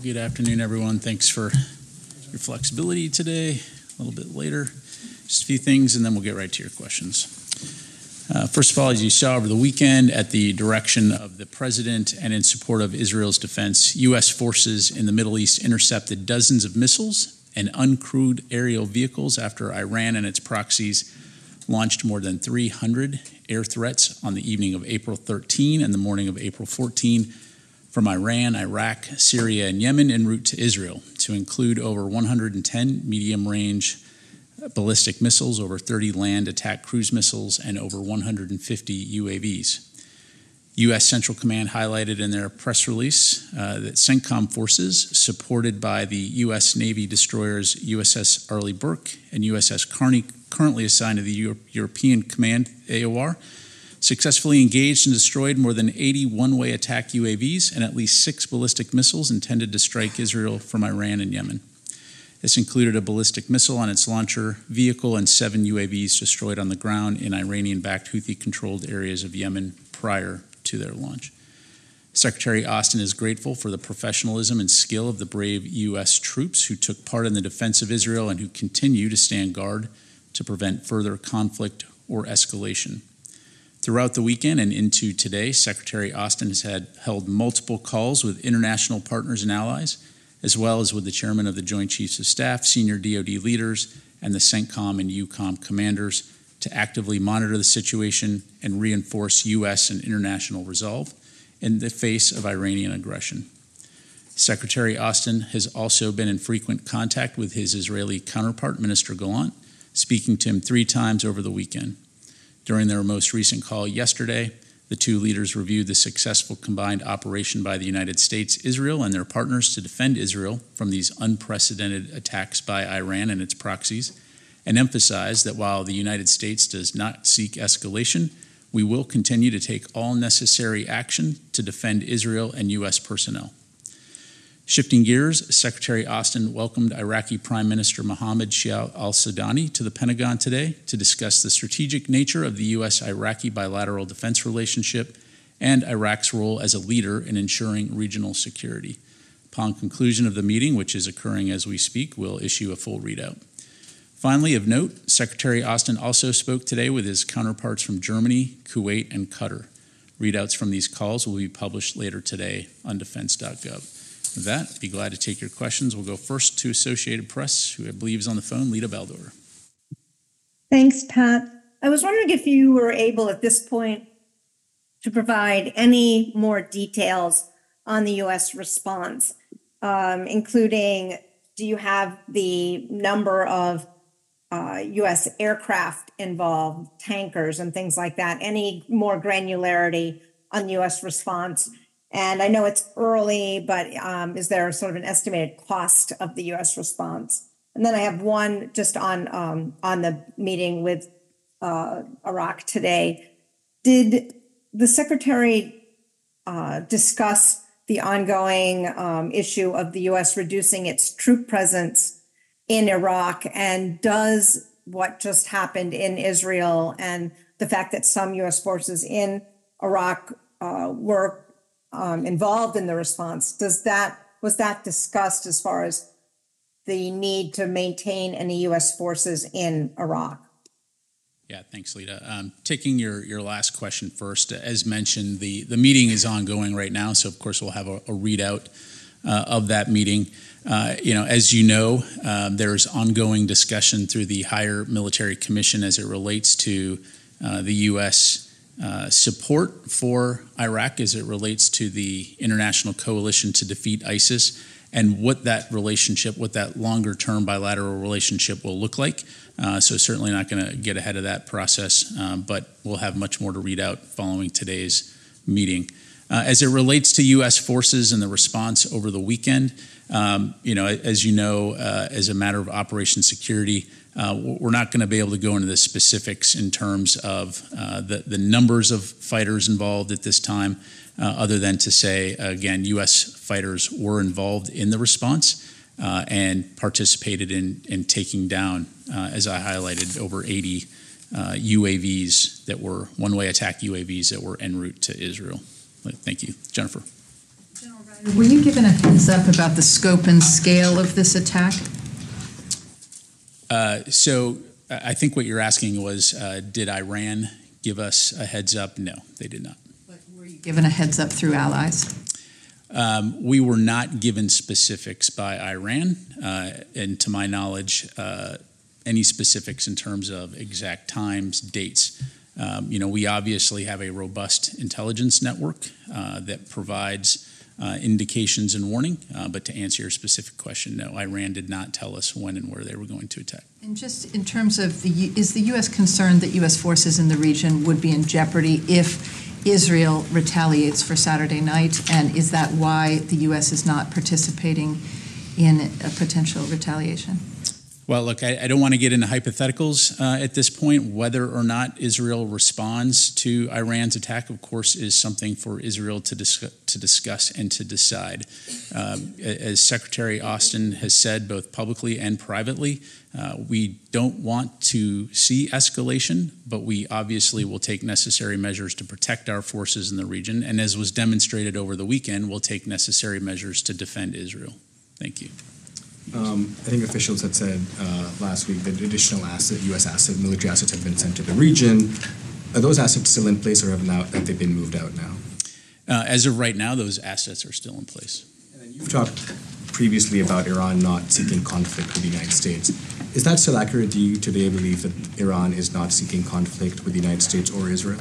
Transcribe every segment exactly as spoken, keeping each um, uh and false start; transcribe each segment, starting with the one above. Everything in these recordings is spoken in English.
Good afternoon, everyone. Thanks for your flexibility today. A little bit later, just a few things, and then we'll get right to your questions. Uh, first of all, as you saw over the weekend, at the direction of the president and in support of Israel's defense, U S forces in the Middle East intercepted dozens of missiles and uncrewed aerial vehicles after Iran and its proxies launched more than three hundred air threats on the evening of April thirteenth and the morning of April fourteenth from Iran, Iraq, Syria, and Yemen en route to Israel, to include over one hundred ten medium-range ballistic missiles, over thirty land attack cruise missiles, and over one hundred fifty U A Vs. U S Central Command highlighted in their press release uh, that CENTCOM forces, supported by the U S Navy destroyers U S S Arleigh Burke and U S S Carney, currently assigned to the Euro- European Command A O R, successfully engaged and destroyed more than eighty one-way attack U A Vs and at least six ballistic missiles intended to strike Israel from Iran and Yemen. This included a ballistic missile on its launcher vehicle and seven U A Vs destroyed on the ground in Iranian-backed Houthi-controlled areas of Yemen prior to their launch. Secretary Austin is grateful for the professionalism and skill of the brave U S troops who took part in the defense of Israel and who continue to stand guard to prevent further conflict or escalation. Throughout the weekend and into today, Secretary Austin has had held multiple calls with international partners and allies, as well as with the chairman of the Joint Chiefs of Staff, senior D O D leaders, and the CENTCOM and U COM commanders to actively monitor the situation and reinforce U S and international resolve in the face of Iranian aggression. Secretary Austin has also been in frequent contact with his Israeli counterpart, Minister Gallant, speaking to him three times over the weekend. During their most recent call yesterday, the two leaders reviewed the successful combined operation by the United States, Israel, and their partners to defend Israel from these unprecedented attacks by Iran and its proxies, and emphasized that while the United States does not seek escalation, we will continue to take all necessary action to defend Israel and U S personnel. Shifting gears, Secretary Austin welcomed Iraqi Prime Minister Mohammed Shia al-Sudani to the Pentagon today to discuss the strategic nature of the U S-Iraqi bilateral defense relationship and Iraq's role as a leader in ensuring regional security. Upon conclusion of the meeting, which is occurring as we speak, we'll issue a full readout. Finally, of note, Secretary Austin also spoke today with his counterparts from Germany, Kuwait, and Qatar. Readouts from these calls will be published later today on defense dot gov. With that, I'd be glad to take your questions. We'll go first to Associated Press, who I believe is on the phone, Lita Baldor. Thanks, Pat. I was wondering if you were able at this point to provide any more details on the U S response, um, including do you have the number of uh, U S aircraft involved, tankers and things like that, any more granularity on the U S response? And I know it's early, but um, is there sort of an estimated cost of the U S response? And then I have one just on um, on the meeting with uh, Iraq today. Did the Secretary uh, discuss the ongoing um, issue of the U S reducing its troop presence in Iraq? And does what just happened in Israel and the fact that some U S forces in Iraq uh, were Um, involved in the response, does that was that discussed as far as the need to maintain any U S forces in Iraq? Yeah, thanks, Lita. Um, taking your, your last question first, as mentioned, the, the meeting is ongoing right now, so of course we'll have a, a readout uh, of that meeting. Uh, you know, as you know, um, there's ongoing discussion through the Higher Military Commission as it relates to uh, the U S Uh, support for Iraq as it relates to the international coalition to defeat ISIS and what that relationship, what that longer-term bilateral relationship will look like. Uh, so certainly not going to get ahead of that process, um, but we'll have much more to read out following today's meeting. Uh, as it relates to U S forces and the response over the weekend, um, you know, as you know, uh, as a matter of operation security, Uh, we're not going to be able to go into the specifics in terms of uh, the, the numbers of fighters involved at this time, uh, other than to say, again, U S fighters were involved in the response uh, and participated in, in taking down, uh, as I highlighted, over eighty uh, U A Vs that were one-way attack U A Vs that were en route to Israel. Thank you. Jennifer. General Wright. Were you given a heads up about the scope and scale of this attack? Uh, so I think what you're asking was, uh, did Iran give us a heads up? No, they did not. But were you given a heads up through allies? Um, we were not given specifics by Iran, uh, and to my knowledge, uh, any specifics in terms of exact times, dates. Um, you know, we obviously have a robust intelligence network uh, that provides uh, indications and warning, uh, but to answer your specific question, no, Iran did not tell us when and where they were going to attack. And just in terms of the, is the U S concerned that U S forces in the region would be in jeopardy if Israel retaliates for Saturday night, and is that why the U S is not participating in a potential retaliation? Well, look, I, I don't want to get into hypotheticals uh, at this point. Whether or not Israel responds to Iran's attack, of course, is something for Israel to, dis- to discuss and to decide. Um, as Secretary Austin has said, both publicly and privately, uh, we don't want to see escalation, but we obviously will take necessary measures to protect our forces in the region. And as was demonstrated over the weekend, we'll take necessary measures to defend Israel. Thank you. Um, I think officials had said uh, last week that additional asset, U S asset, military assets have been sent to the region. Are those assets still in place, or have now have they been moved out now? Uh, as of right now, those assets are still in place. And then you've talked previously about Iran not seeking conflict with the United States. Is that still accurate? Do you today believe that Iran is not seeking conflict with the United States or Israel?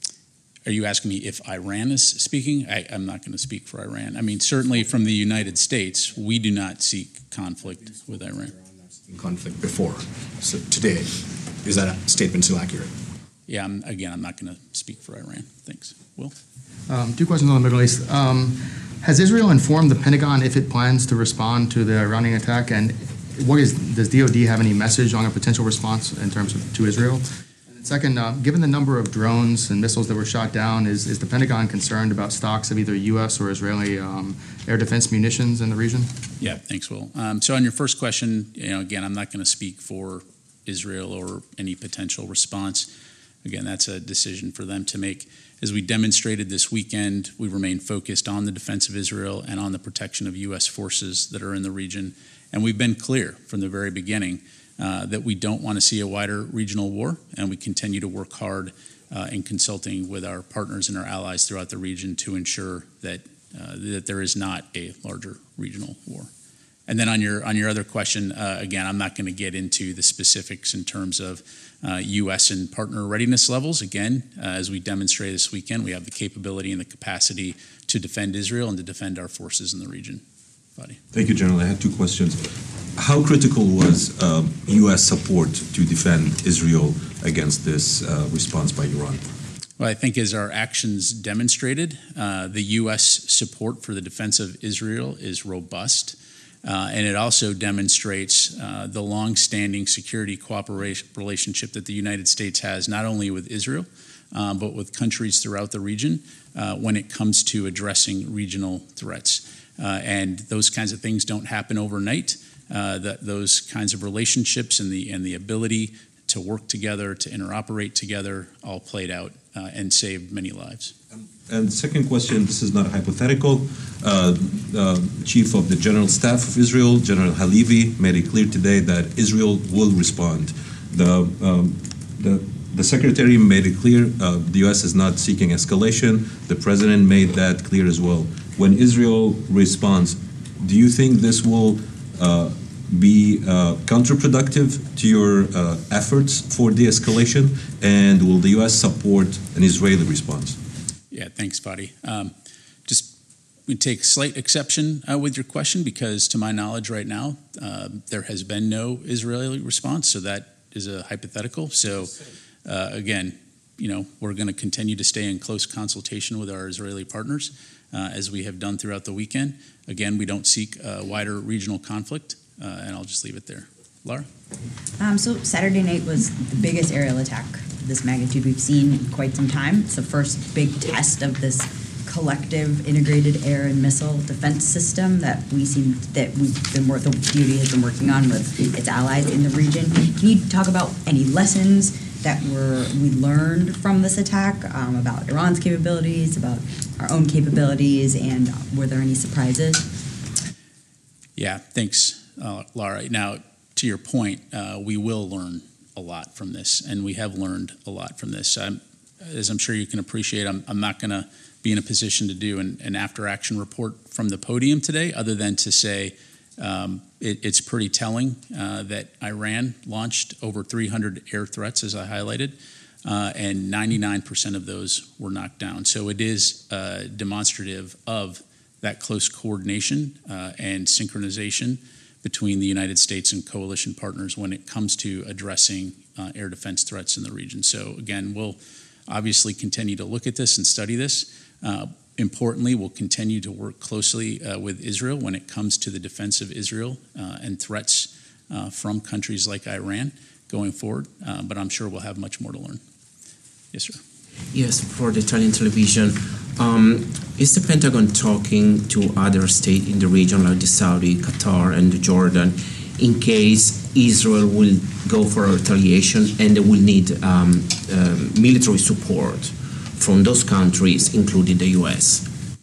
Are you asking me if Iran is speaking? I, I'm not going to speak for Iran. I mean, certainly from the United States, we do not seek conflict with Iran. Conflict before. So today, is that statement still accurate? Yeah, I'm, again, I'm not going to speak for Iran. Thanks. Will? Um, two questions on the Middle East. Um, has Israel informed the Pentagon if it plans to respond to the Iranian attack? And what is, does D O D have any message on a potential response in terms of to Israel? Second, uh, given the number of drones and missiles that were shot down, is, is the Pentagon concerned about stocks of either U S or Israeli um, air defense munitions in the region? Yeah, thanks, Will. Um, so on your first question, you know, again, I'm not going to speak for Israel or any potential response. Again, that's a decision for them to make. As we demonstrated this weekend, we remain focused on the defense of Israel and on the protection of U S forces that are in the region. And we've been clear from the very beginning Uh, that we don't want to see a wider regional war, and we continue to work hard uh, in consulting with our partners and our allies throughout the region to ensure that uh, that there is not a larger regional war. And then on your on your other question, uh, again, I'm not going to get into the specifics in terms of uh, U S and partner readiness levels. Again, uh, as we demonstrated this weekend, we have the capability and the capacity to defend Israel and to defend our forces in the region. Fadi. Thank you, General. I had two questions. How critical was um, U S support to defend Israel against this uh, response by Iran? Well, I think as our actions demonstrated, uh, the U S support for the defense of Israel is robust, uh, and it also demonstrates uh, the long-standing security cooperation relationship that the United States has not only with Israel, uh, but with countries throughout the region uh, when it comes to addressing regional threats. Uh, and those kinds of things don't happen overnight. Uh, that those kinds of relationships and the and the ability to work together, to interoperate together, all played out uh, and saved many lives. And second question, this is not hypothetical. Uh, the Chief of the General Staff of Israel, General Halevi, made it clear today that Israel will respond. The um, the the Secretary made it clear uh, the U S is not seeking escalation. The President made that clear as well. When Israel responds, do you think this will Uh, be uh, counterproductive to your uh, efforts for de-escalation, and will the U S support an Israeli response? Yeah, thanks, Fadi. Um, just we take slight exception uh, with your question because, to my knowledge, right now uh, there has been no Israeli response, so that is a hypothetical. So, uh, again, you know, we're going to continue to stay in close consultation with our Israeli partners, uh, as we have done throughout the weekend. Again, we don't seek a wider regional conflict, uh, and I'll just leave it there. Laura? Um, so Saturday night was the biggest aerial attack of this magnitude we've seen in quite some time. It's the first big test of this collective integrated air and missile defense system that we seem that we've been the D O D has been working on with its allies in the region. Can you talk about any lessons that were we learned from this attack um, about Iran's capabilities, about our own capabilities, and were there any surprises? Yeah, thanks, uh, Laura. Now, to your point, uh, we will learn a lot from this, and we have learned a lot from this. I'm, as I'm sure you can appreciate, I'm, I'm not going to be in a position to do an, an after-action report from the podium today, other than to say um, it, it's pretty telling uh, that Iran launched over three hundred air threats, as I highlighted, uh, and ninety-nine percent of those were knocked down. So it is uh, demonstrative of that close coordination uh, and synchronization between the United States and coalition partners when it comes to addressing uh, air defense threats in the region. So again, we'll obviously continue to look at this and study this. Uh, importantly, we'll continue to work closely uh, with Israel when it comes to the defense of Israel uh, and threats uh, from countries like Iran going forward, uh, but I'm sure we'll have much more to learn. Yes, sir. Yes, for the Italian television. Um, is the Pentagon talking to other states in the region like the Saudi, Qatar, and Jordan in case Israel will go for a retaliation and they will need um, uh, military support from those countries, including the U S?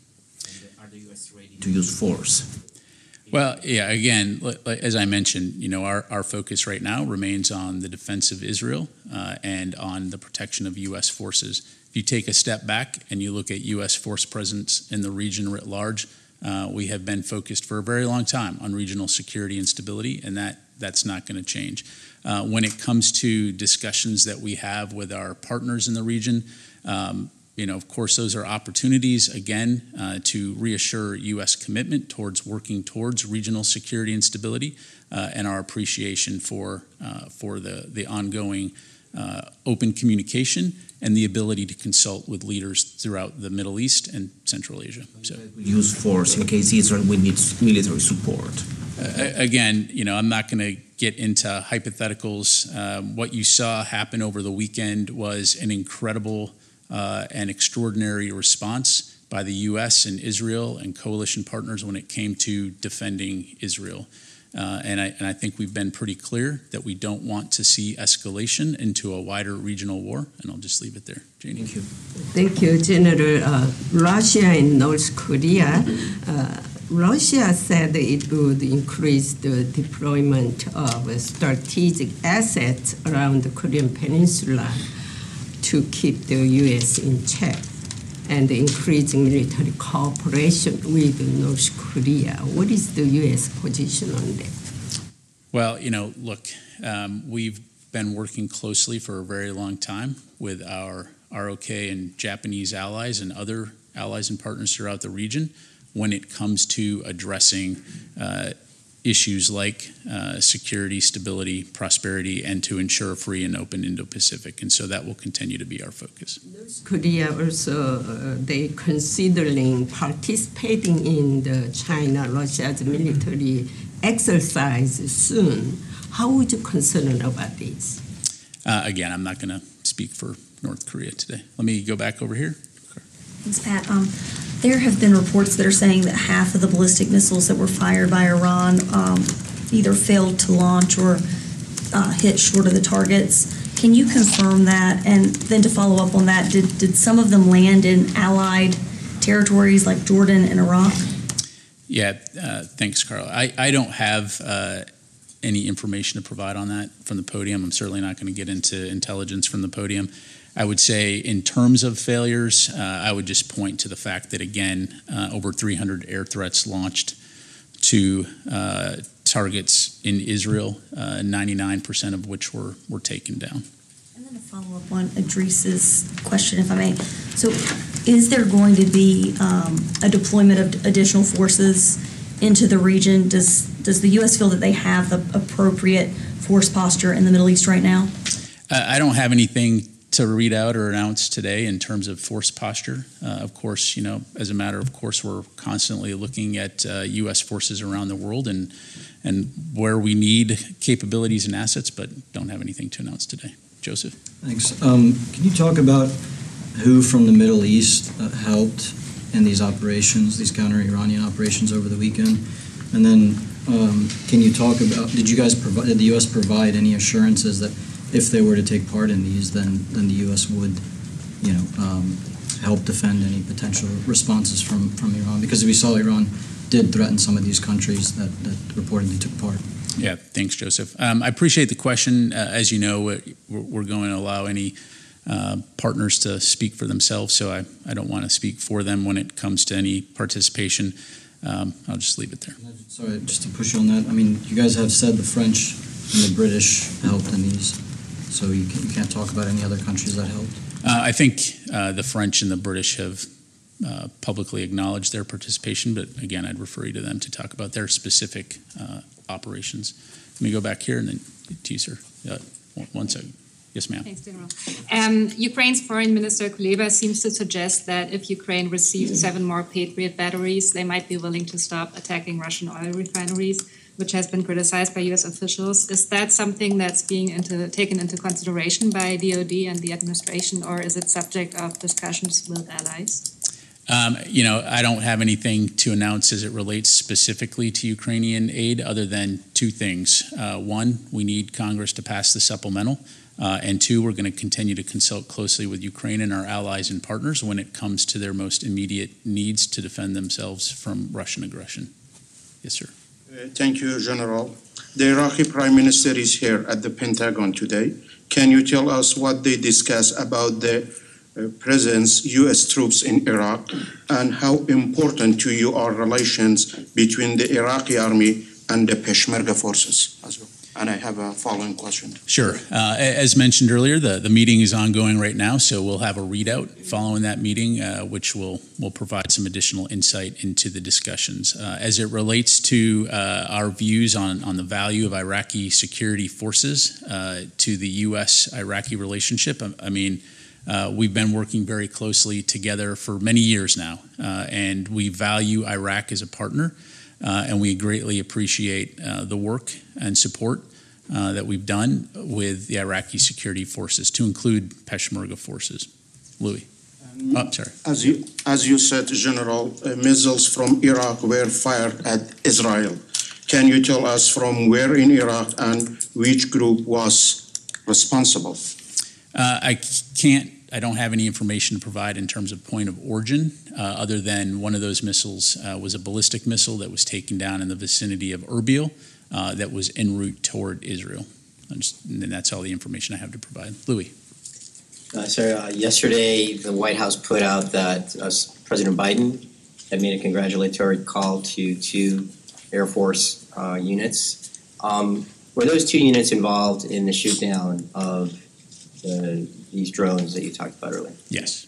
Are the U S ready to use force? Well, yeah, again, as I mentioned, you know, our, our focus right now remains on the defense of Israel uh, and on the protection of U S forces. If you take a step back and you look at U S force presence in the region writ large, uh, we have been focused for a very long time on regional security and stability, and that, that's not going to change. Uh, when it comes to discussions that we have with our partners in the region, um, You know, of course, those are opportunities, again, uh, to reassure U S commitment towards working towards regional security and stability uh, and our appreciation for, uh, for the, the ongoing uh, open communication and the ability to consult with leaders throughout the Middle East and Central Asia. So, use force in case Israel will need military support. Uh, again, you know, I'm not going to get into hypotheticals. Um, what you saw happen over the weekend was an incredible Uh, an extraordinary response by the U S and Israel and coalition partners when it came to defending Israel. Uh, and, I, and I think we've been pretty clear that we don't want to see escalation into a wider regional war. And I'll just leave it there. Janie. Thank you. Thank you, General. Uh, Russia and North Korea. Uh, Russia said it would increase the deployment of strategic assets around the Korean Peninsula to keep the U S in check and increasing military cooperation with North Korea. What is the U S position on that? Well, you know, look, um, we've been working closely for a very long time with our R O K and Japanese allies and other allies and partners throughout the region when it comes to addressing uh, issues like uh, security, stability, prosperity, and to ensure a free and open Indo-Pacific. And so that will continue to be our focus. North Korea also, uh, they considering participating in the China-Russia's military exercise soon. How would you concern about this? Uh, again, I'm not going to speak for North Korea today. Let me go back over here. Thanks, Pat. Um, there have been reports that are saying that half of the ballistic missiles that were fired by Iran um, either failed to launch or uh, hit short of the targets. Can you confirm that? And then to follow up on that, did, did some of them land in allied territories like Jordan and Iraq? Yeah, uh, thanks, Carla. I, I don't have uh, any information to provide on that from the podium. I'm certainly not going to get into intelligence from the podium. I would say in terms of failures, uh, I would just point to the fact that, again, uh, over three hundred air threats launched to uh, targets in Israel, uh, ninety-nine percent of which were, were taken down. And then to follow up on Idris's question, if I may. So is there going to be um, a deployment of additional forces into the region? Does, does the U S feel that they have the appropriate force posture in the Middle East right now? Uh, I don't have anything to read out or announce today in terms of force posture. Uh, of course, you know, as a matter of course, we're constantly looking at uh, U S forces around the world and and where we need capabilities and assets, but don't have anything to announce today. Joseph? Thanks. Um, can you talk about who from the Middle East uh, helped in these operations, these counter-Iranian operations over the weekend? And then um, can you talk about, did you guys provide, did the U S provide any assurances that if they were to take part in these, then, then the U S would, you know, um, help defend any potential responses from, from Iran? Because we saw Iran did threaten some of these countries that, that reportedly took part. Yeah, thanks, Joseph. Um, I appreciate the question. Uh, as you know, we're, we're going to allow any uh, partners to speak for themselves, so I, I don't want to speak for them when it comes to any participation. Um, I'll just leave it there. Sorry, just to push you on that, I mean, you guys have said the French and the British helped in these, so you, can, you can't talk about any other countries that helped? Uh, I think uh, the French and the British have uh, publicly acknowledged their participation, but again, I'd refer you to them to talk about their specific uh, operations. Let me go back here and then to you, sir. Uh, one, one second. Yes, ma'am. Thanks, General. Um, Ukraine's Foreign Minister Kuleba seems to suggest that if Ukraine received seven more Patriot batteries, they might be willing to stop attacking Russian oil refineries, which has been criticized by U S officials. Is that something that's being into, taken into consideration by D O D and the administration, or is it subject of discussions with allies? Um, you know, I don't have anything to announce as it relates specifically to Ukrainian aid other than two things. Uh, one, we need Congress to pass the supplemental. Uh, and two, we're going to continue to consult closely with Ukraine and our allies and partners when it comes to their most immediate needs to defend themselves from Russian aggression. Yes, sir. Uh, thank you, General. The Iraqi Prime Minister is here at the Pentagon today. Can you tell us what they discuss about the uh, presence U S troops in Iraq and how important to you are relations between the Iraqi army and the Peshmerga forces as well? And I have a following question. Sure. Uh, as mentioned earlier, the, the meeting is ongoing right now, so we'll have a readout following that meeting, uh, which will will provide some additional insight into the discussions. Uh, as it relates to uh, our views on, on the value of Iraqi security forces uh, to the U S Iraqi relationship, I, I mean, uh, we've been working very closely together for many years now, uh, and we value Iraq as a partner. Uh, and we greatly appreciate uh, the work and support uh, that we've done with the Iraqi security forces, to include Peshmerga forces. Louis. Um, oh, sorry. As you, as you said, General, uh, missiles from Iraq were fired at Israel. Can you tell us from where in Iraq and which group was responsible? Uh, I can't. I don't have any information to provide in terms of point of origin, uh, other than one of those missiles uh, was a ballistic missile that was taken down in the vicinity of Erbil uh, that was en route toward Israel. Just, and that's all the information I have to provide. Louis. Uh, sir, uh, yesterday the White House put out that uh, President Biden had made a congratulatory call to two Air Force uh, units. Um, were those two units involved in the shoot down of the these drones that you talked about earlier? Yes.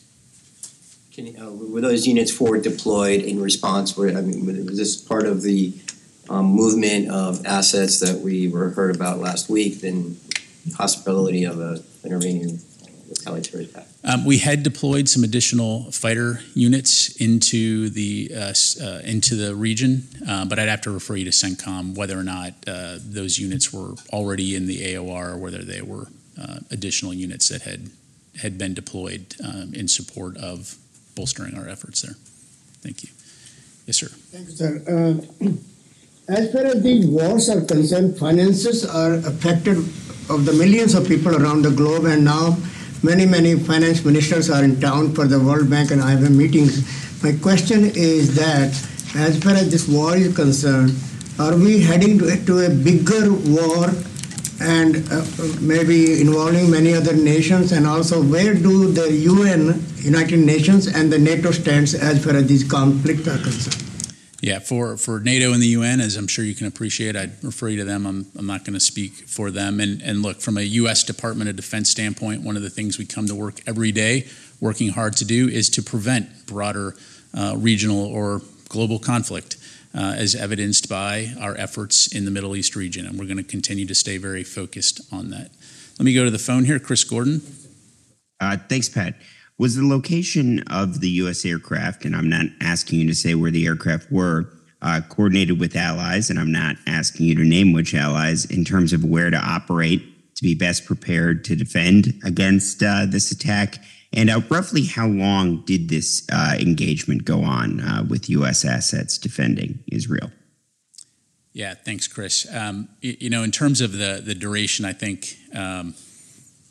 Can you, uh, were those units forward deployed in response? Were, I mean, was this part of the um, movement of assets that we were heard about last week, then possibility of a intervening retaliatory attack? Um, we had deployed some additional fighter units into the uh, uh, into the region, uh, but I'd have to refer you to CENTCOM whether or not uh, those units were already in the A O R or whether they were Uh, additional units that had had been deployed um, in support of bolstering our efforts there. Thank you. Yes, sir. Thank you, sir. Uh, as far as these wars are concerned, finances are affected of the millions of people around the globe, and now many, many finance ministers are in town for the World Bank and I M F meetings. My question is that, as far as this war is concerned, are we heading to, to a bigger war and uh, maybe involving many other nations, and also where do the U N, United Nations, and the NATO stands as far as these conflicts are concerned? Yeah, for, for NATO and the U N, as I'm sure you can appreciate, I'd refer you to them. I'm, I'm not going to speak for them. And, and look, from a U S Department of Defense standpoint, one of the things we come to work every day, working hard to do, is to prevent broader uh, regional or global conflict. Uh, as evidenced by our efforts in the Middle East region, and we're going to continue to stay very focused on that. Let me go to the phone here. Chris Gordon. Uh, thanks, Pat. Was the location of the U S aircraft, and I'm not asking you to say where the aircraft were, uh, coordinated with allies, and I'm not asking you to name which allies, in terms of where to operate to be best prepared to defend against uh, this attack? And uh, roughly how long did this uh, engagement go on uh, with U S assets defending Israel? Yeah, thanks, Chris. Um, you, you know, in terms of the, the duration, I think um,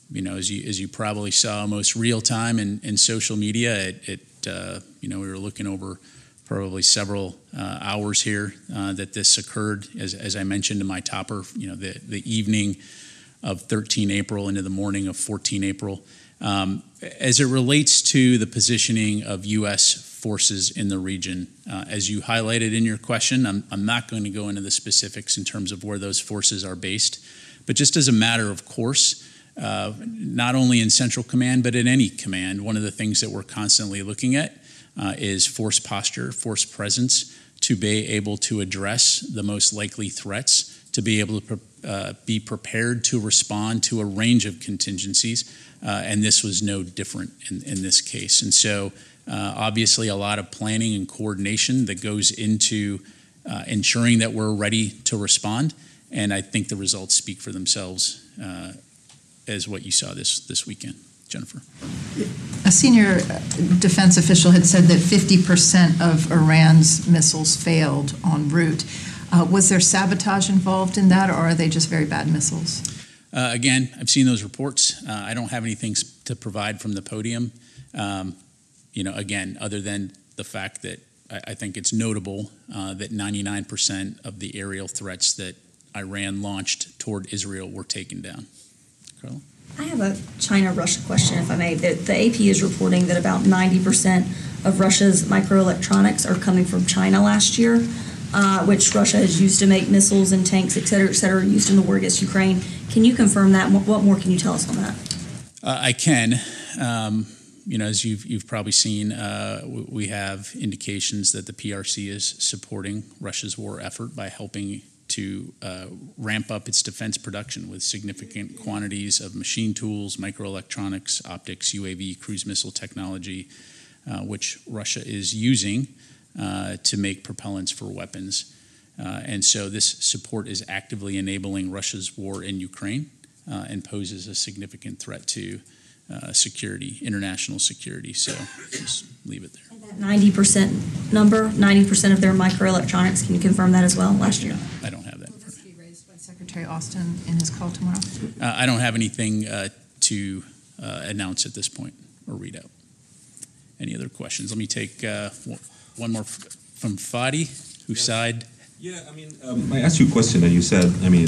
you know, as you as you probably saw most real time in, in social media, it, it uh, you know, we were looking over probably several uh, hours here uh, that this occurred. As, as I mentioned in my topper, you know, the, the evening of thirteen April into the morning of fourteen April. Um, as it relates to the positioning of U S forces in the region, uh, as you highlighted in your question, I'm, I'm not going to go into the specifics in terms of where those forces are based, but just as a matter of course, uh, not only in Central Command, but in any command, one of the things that we're constantly looking at uh, is force posture, force presence, to be able to address the most likely threats, to be able to uh, be prepared to respond to a range of contingencies. Uh, and this was no different in, in this case. And so uh, obviously a lot of planning and coordination that goes into uh, ensuring that we're ready to respond. And I think the results speak for themselves uh, as what you saw this, this weekend. Jennifer. A senior defense official had said that fifty percent of Iran's missiles failed en route. Uh, was there sabotage involved in that, or are they just very bad missiles? Uh, again, I've seen those reports. Uh, I don't have anything to provide from the podium. Um, you know, again, other than the fact that I, I think it's notable uh, that ninety-nine percent of the aerial threats that Iran launched toward Israel were taken down. Carla? I have a China-Russia question, if I may. The, the A P is reporting that about ninety percent of Russia's microelectronics are coming from China last year, uh, which Russia has used to make missiles and tanks, et cetera, et cetera, used in the war against Ukraine. Can you confirm that? What more can you tell us on that? Uh, I can. Um, you know, as you've, you've probably seen, uh, we have indications that the P R C is supporting Russia's war effort by helping to uh, ramp up its defense production with significant quantities of machine tools, microelectronics, optics, U A V, cruise missile technology, uh, which Russia is using uh, to make propellants for weapons. Uh, and so this support is actively enabling Russia's war in Ukraine uh, and poses a significant threat to uh, security, international security. So just leave it there. That ninety percent number, ninety percent of their microelectronics, can you confirm that as well last year? I don't have that. Will this be raised by Secretary Austin in his call tomorrow? Uh, I don't have anything uh, to uh, announce at this point or read out. Any other questions? Let me take uh, one more from Fadi, who yes. side. Yeah, I mean, um, I asked you a question and you said, I mean,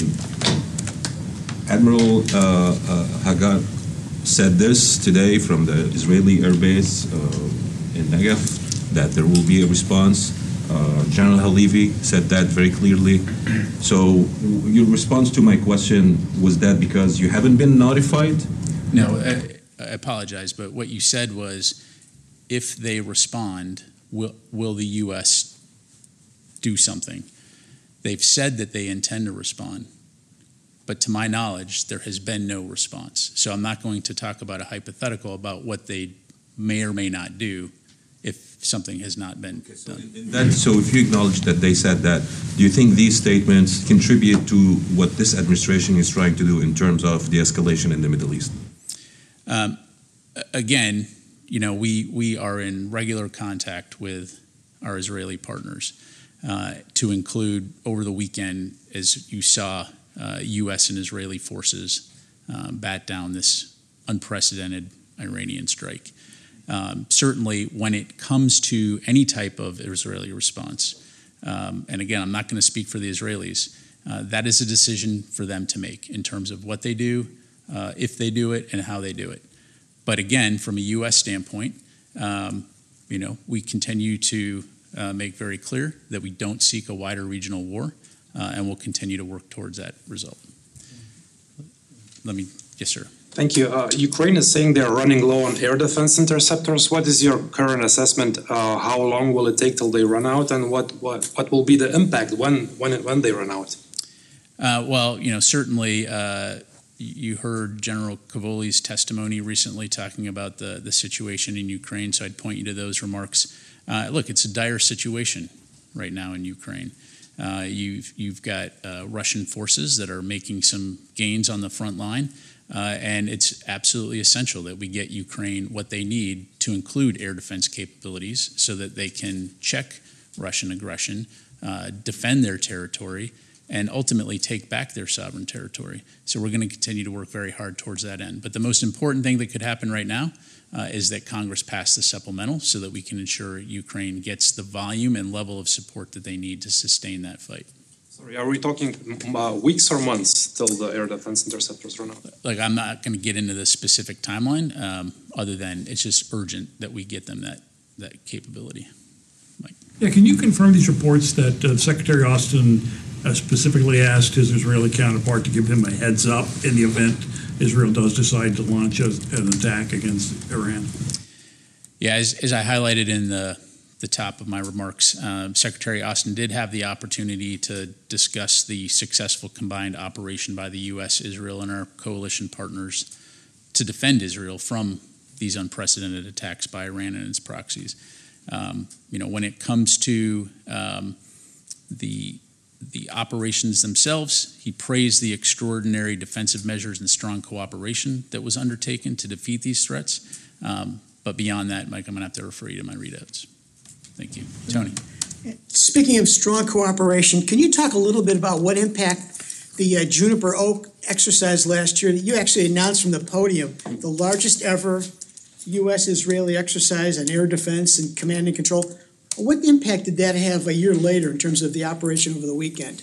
Admiral uh, uh, Haggad said this today from the Israeli air base uh, in Negev, that there will be a response. Uh, General Halevi said that very clearly. So your response to my question, was that because you haven't been notified? No, I, I apologize, but what you said was, if they respond, will, will the U S do something? They've said that they intend to respond, but to my knowledge, there has been no response. So I'm not going to talk about a hypothetical about what they may or may not do if something has not been okay, so done. In that, so if you acknowledge that they said that, do you think these statements contribute to what this administration is trying to do in terms of de-escalation in the Middle East? Um, again, you know, we, we are in regular contact with our Israeli partners uh, to include over the weekend, as you saw, uh, U S and Israeli forces um, bat down this unprecedented Iranian strike. Um, certainly, when it comes to any type of Israeli response, um, and again, I'm not going to speak for the Israelis, uh, that is a decision for them to make in terms of what they do, uh, if they do it, and how they do it. But again, from a U S standpoint, um, you know, we continue to uh, make very clear that we don't seek a wider regional war, uh, and we'll continue to work towards that result. Let me, yes, sir. Thank you. Uh, Ukraine is saying they're running low on air defense interceptors. What is your current assessment? Uh, how long will it take till they run out, and what what, what will be the impact when when it, when they run out? Uh, well, you know, certainly uh, you heard General Cavoli's testimony recently talking about the the situation in Ukraine. So I'd point you to those remarks. Uh, look, it's a dire situation right now in Ukraine. Uh, you've you've got uh, Russian forces that are making some gains on the front line. Uh, and it's absolutely essential that we get Ukraine what they need to include air defense capabilities so that they can check Russian aggression, uh, defend their territory, and ultimately take back their sovereign territory. So we're going to continue to work very hard towards that end. But the most important thing that could happen right now uh, is that Congress pass the supplemental so that we can ensure Ukraine gets the volume and level of support that they need to sustain that fight. Sorry, are we talking uh, weeks or months till the air defense interceptors run out? Like, I'm not going to get into the specific timeline, um, other than it's just urgent that we get them that, that capability. Mike. Yeah, can you confirm these reports that uh, Secretary Austin uh, specifically asked his Israeli counterpart to give him a heads up in the event Israel does decide to launch a, an attack against Iran? Yeah, as, as I highlighted in the the top of my remarks, um, Secretary Austin did have the opportunity to discuss the successful combined operation by the U S, Israel, and our coalition partners to defend Israel from these unprecedented attacks by Iran and its proxies. Um, you know, when it comes to um, the the operations themselves, he praised the extraordinary defensive measures and strong cooperation that was undertaken to defeat these threats. Um, but beyond that, Mike, I'm going to have to refer you to my readouts. Thank you. Tony. Speaking of strong cooperation, can you talk a little bit about what impact the uh, Juniper Oak exercise last year that you actually announced from the podium, the largest ever U S-Israeli exercise on air defense and command and control? What impact did that have a year later in terms of the operation over the weekend?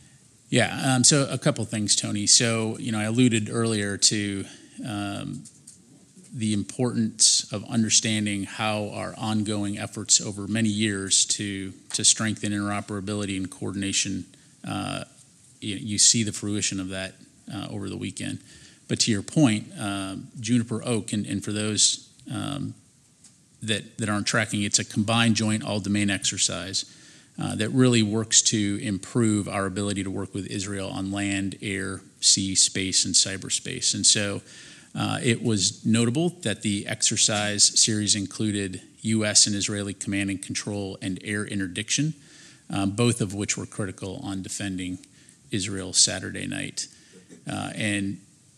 Yeah, um, so a couple things, Tony. So, you know, I alluded earlier to um, the importance of understanding how our ongoing efforts over many years to to strengthen interoperability and coordination, uh, you, you see the fruition of that uh, over the weekend. But to your point, uh, Juniper Oak, and, and for those um, that, that aren't tracking, it's a combined joint all-domain exercise uh, that really works to improve our ability to work with Israel on land, air, sea, space, and cyberspace. And so Uh, it was notable that the exercise series included U S and Israeli command and control and air interdiction, um, both of which were critical on defending Israel Saturday night. Uh, and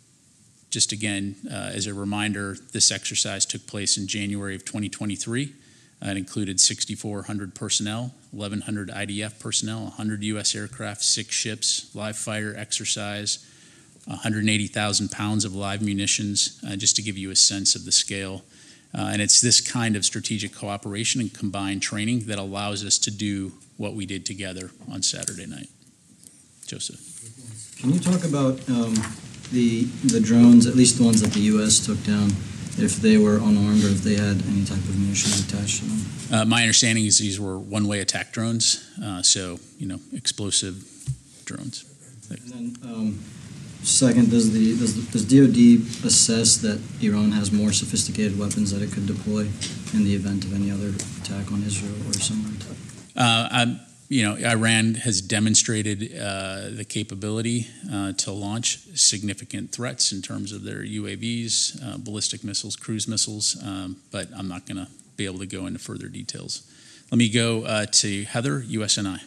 just again, uh, as a reminder, this exercise took place in January of twenty twenty-three. Uh, it included sixty-four hundred personnel, eleven hundred I D F personnel, one hundred U S aircraft, six ships, live fire exercise, one hundred eighty thousand pounds of live munitions, uh, just to give you a sense of the scale. Uh, and it's this kind of strategic cooperation and combined training that allows us to do what we did together on Saturday night. Joseph. Can you talk about um, the the drones, at least the ones that the U S took down, if they were unarmed or if they had any type of munitions attached to them? Uh, my understanding is these were one-way attack drones, uh, so, you know, explosive drones. And then, um, second, does the does, does D O D assess that Iran has more sophisticated weapons that it could deploy in the event of any other attack on Israel or similar? Uh, I'm, you know, Iran has demonstrated uh, the capability uh, to launch significant threats in terms of their U A Vs, uh, ballistic missiles, cruise missiles, um, but I'm not going to be able to go into further details. Let me go uh, to Heather, U S N I.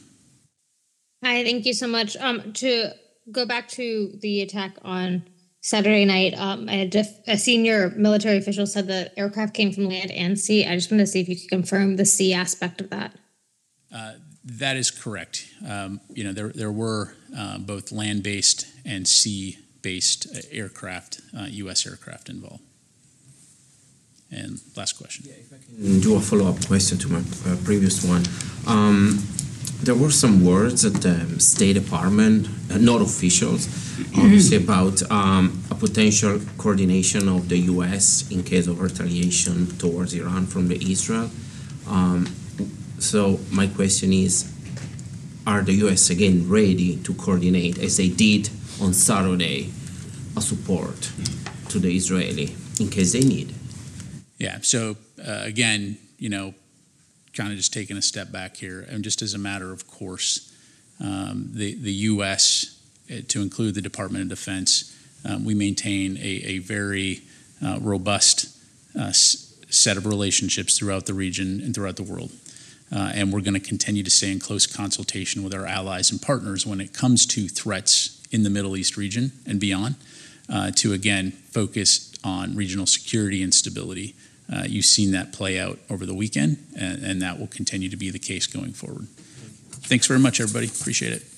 Hi, thank you so much. Um, to go back to the attack on Saturday night, um, a, def- a senior military official said the aircraft came from land and sea. I just wanted to see if you could confirm the sea aspect of that. Uh, that is correct. Um, you know, there there were uh, both land-based and sea-based uh, aircraft, uh, U S aircraft involved. And last question. Yeah, if I can do a follow-up question to my uh, previous one. Um, There were some words at the State Department, uh, not officials, obviously, about um, a potential coordination of the U S in case of retaliation towards Iran from the Israel. Um, so my question is, are the U S again ready to coordinate, as they did on Saturday, a support to the Israeli in case they need? Yeah, so uh, again, you know, kind of just taking a step back here, and just as a matter of course, um, the, the U S, uh, to include the Department of Defense, um, we maintain a, a very uh, robust uh, s- set of relationships throughout the region and throughout the world. Uh, and we're going to continue to stay in close consultation with our allies and partners when it comes to threats in the Middle East region and beyond, uh, to again focus on regional security and stability. Uh, you've seen that play out over the weekend, and, and that will continue to be the case going forward. Thanks very much, everybody. Appreciate it.